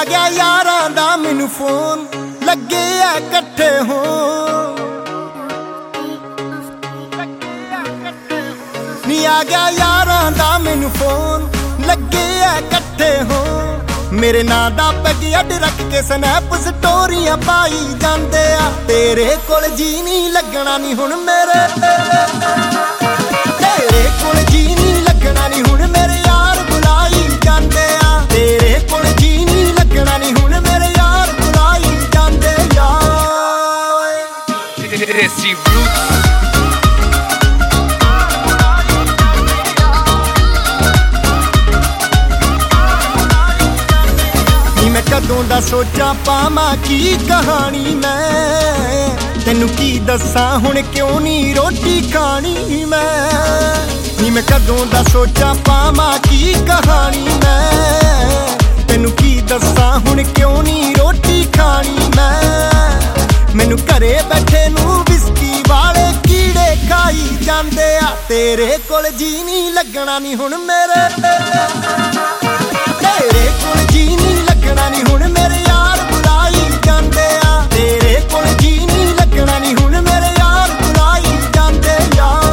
ਗਿਆ ਯਾਰਾਂ ਦਾ ਮੈਨੂੰ ਫੋਨ, ਲੱਗੇ ਆ ਇਕੱਠੇ ਹੋਣ। ਨੀ ਆ ਗਿਆ ਯਾਰਾਂ ਦਾ ਮੈਨੂੰ ਫੋਨ, ਲੱਗੇ ਆ ਇਕੱਠੇ ਹੋਣ। ਮੇਰੇ ਨਾਂ ਦਾ ਪੈਗ ਅੱਡ ਰੱਖ ਕੇ ਸਨੈਪ ਸਟੋਰੀਆਂ ਪਾਈ ਜਾਂਦੇ ਆ। ਤੇਰੇ ਕੋਲ ਜੀ ਨਹੀਂ ਲੱਗਣਾ ਨੀ ਹੁਣ ਮੇਰੇ, ਤੇਰੇ ਕੋਲ ਜੀ ਨਹੀਂ ਲੱਗਣਾ ਨੀ ਹੁਣ ਮੇਰੇ ਯਾਰ ਬੁਲਾਈ ਜਾਂਦੇ ਆ। ਤੇਰੇ ਕੋਲ ਜੀ ਨਹੀਂ ਲੱਗਣਾ ਨੀ ਹੁਣ ਮੇਰੇ ਯਾਰ ਬੁਲਾਈ ਜਾਂਦੇ ਯਾਰ। ਮੈਂ ਕਦੋਂ ਦਾ ਸੋਚਾਂ ਪਾਵਾਂ ਕੀ ਕਹਾਣੀ ਮੈਂ, ਤੈਨੂੰ ਕੀ ਦੱਸਾਂ ਹੁਣ ਕਿਉਂ ਨੀ ਰੋਟੀ ਖਾਣੀ ਮੈਂ। ਨੀ ਮੈਂ ਕਦੋਂ ਦਾ ਸੋਚਾਂ ਪਾਵਾਂ ਕੀ ਕਹਾਣੀ ਮੈਂ, ਤੈਨੂੰ ਕੀ ਦੱਸਾਂ ਹੁਣ ਕਿਉਂ ਨੀ ਰੋਟੀ ਖਾਣੀ ਮੈਂ। ਮੈਨੂੰ ਘਰੇ ਬੈਠੇ ਨੂੰ ਵਿਸਕੀ ਵਾਲੇ ਕੀੜੇ ਖਾਈ ਜਾਂਦੇ ਆ। ਤੇਰੇ ਕੋਲ ਜੀ ਨਹੀਂ ਲੱਗਣਾ ਨੀ ਹੁਣ ਮੇਰੇ, ਤੇਰੇ ਕੋਲ ਜੀ ਨਹੀਂ ਲੱਗਣਾ ਨੀ ਹੁਣ ਮੇਰੇ ਯਾਰ ਬੁਲਾਈ ਜਾਂਦੇ ਆ। ਤੇਰੇ ਕੋਲ ਜੀ ਨਹੀਂ ਲੱਗਣਾ ਨੀ ਹੁਣ ਮੇਰੇ ਯਾਰ ਬੁਲਾਈ ਜਾਂਦੇ ਯਾਰ।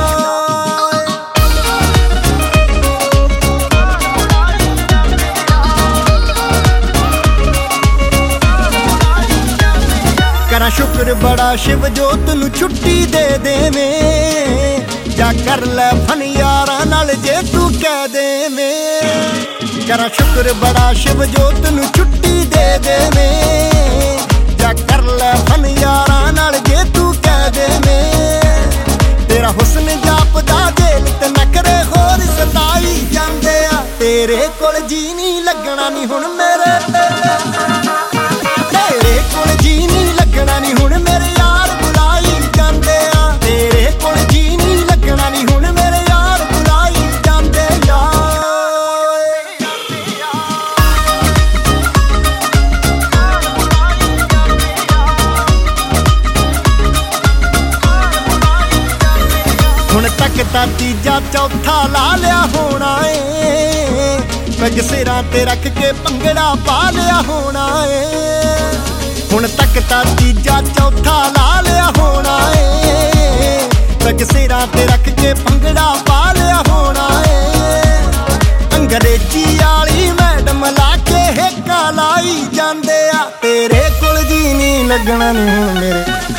ਕਰਾਂ ਸ਼ੁਕਰ ਬੜਾ ਸ਼ਿਵ ਜੋਤ ਨੂੰ ਛੁੱਟੀ ਦੇ ਦੇਵੇਂ, ਜਾਂ ਕਰ ਲੈ ਫਨ ਯਾਰਾਂ ਨਾਲ ਜੇ ਤੂੰ ਕਹਿ ਦੇਵੇਂ। ਕਰਾਂ ਸ਼ੁਕਰ ਬੜਾ ਸ਼ਿਵ ਜੋਤ ਨੂੰ ਛੁੱਟੀ ਦੇ ਦੇਵੇਂ, ਜਾਂ ਕਰ ਲੈ ਫਨ ਯਾਰਾਂ ਨਾਲ ਜੇ ਤੂੰ ਕਹਿ ਦੇਵੇਂ। ਤੇਰਾ ਹੁਸਨ ਜਾਪਦਾ ਦਿਲ ਤੇ ਨਖਰੇ ਹੋਰ ਸਤਾਈ ਜਾਂਦੇ ਆ। ਤੇਰੇ ਕੋਲ ਜੀ ਨਹੀਂ ਲੱਗਣਾ ਨੀ ਹੁਣ ਮੇਰੇ, ਤੇਰੇ ਕੋਲ ਜੀ ਨਹੀਂ ਲੱਗਣਾ ਨੀ ਹੁਣ ਮੇਰੇ ਯਾਰ ਬੁਲਾਈ ਜਾਂਦੇ ਆ। ਤੇਰੇ ਕੋਲ ਜੀ ਨਹੀਂ ਲੱਗਣਾ ਨੀ ਹੁਣ ਮੇਰੇ ਯਾਰ ਬੁਲਾਈ ਜਾਂਦੇ ਯਾਰ। ਹੁਣ ਤੱਕ ਤਾਂ ਤੀਜਾ ਚੌਥਾ ਲਾ ਲਿਆ ਹੋਣਾ ਏ, ਪੈਗ ਸਿਰਾਂ ਤੇ ਰੱਖ ਕੇ ਭੰਗੜਾ ਪਾ ਲਿਆ ਹੋਣਾ ਏ। ਹੁਣ ਤੱਕ ਤਾਂ ਤੀਜਾ ਚੌਥਾ ਲਾ ਲਿਆ ਹੋਣਾ ਏ, ਪੈਗ ਸਿਰਾਂ ਤੇ ਰੱਖ ਕੇ ਭੰਗੜਾ ਪਾ ਲਿਆ ਹੋਣਾ ਏ। ਅੰਗਰੇਜ਼ੀ ਵਾਲੀ ਮੈਡਮ ਲਾ ਕੇ ਹੇਕਾਂ ਲਾਈ ਜਾਂਦੇ ਆ। ਤੇਰੇ ਕੋਲ ਜੀ ਨਹੀਂ ਲੱਗਣਾ ਨੀ ਹੁਣ ਮੇਰੇ,